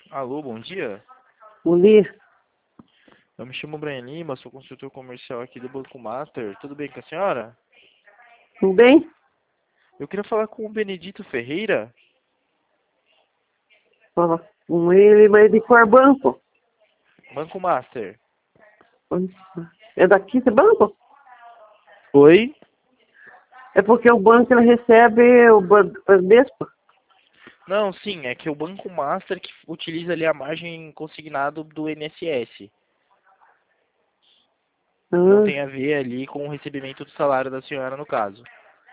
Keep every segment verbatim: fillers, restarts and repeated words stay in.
Alô, bom dia. Bom dia. Eu me chamo Brian Lima, sou consultor comercial aqui do Banco Master. Tudo bem com a senhora? Tudo bem? Eu queria falar com o Benedito Ferreira. Fala com ele, mas de qual banco? Banco Master. É daqui esse banco? Oi? É porque o banco ele recebe o Bradesco. Não, sim, é que o Banco Master que utiliza ali a margem consignado do I N S S. Não Ah, tem a ver ali com o recebimento do salário da senhora, no caso.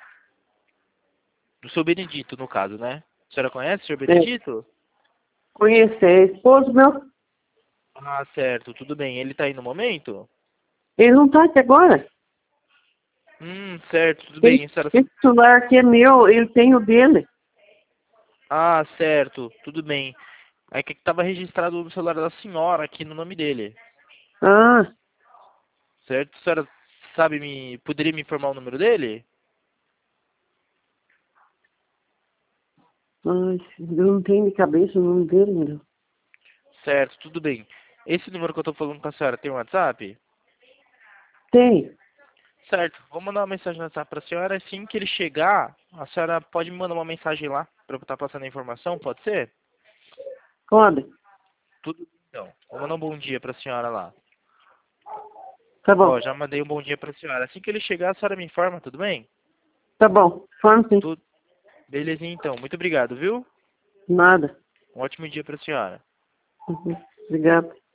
Do seu Benedito, no caso, né? A senhora conhece o senhor é. Benedito? Conheci, é esposo meu. Ah, certo, tudo bem. Ele tá aí no momento? Ele não tá aqui agora. Hum, certo, tudo bem. A Esse, senhora... esse celular aqui é meu, ele tem o dele. Ah, certo, tudo bem. É que estava registrado no celular da senhora aqui no nome dele. Ah, Certo? A senhora sabe me. Poderia me informar o número dele? ai, eu não tenho de cabeça o nome dele, meu. Certo, tudo bem. Esse número que eu tô falando com a senhora tem um WhatsApp? Tem. Certo, vou mandar uma mensagem no WhatsApp pra senhora. Assim que ele chegar, a senhora pode me mandar uma mensagem lá pra eu estar passando a informação, pode ser? Pode. Tudo bem, então. Vou mandar um bom dia pra senhora lá. Tá bom. Ó, já mandei um bom dia pra senhora. Assim que ele chegar, a senhora me informa, tudo bem? Tá bom. Forma sim. Tudo. Belezinha então. Muito obrigado, viu? Nada. Um ótimo dia pra senhora. Uhum. Obrigado.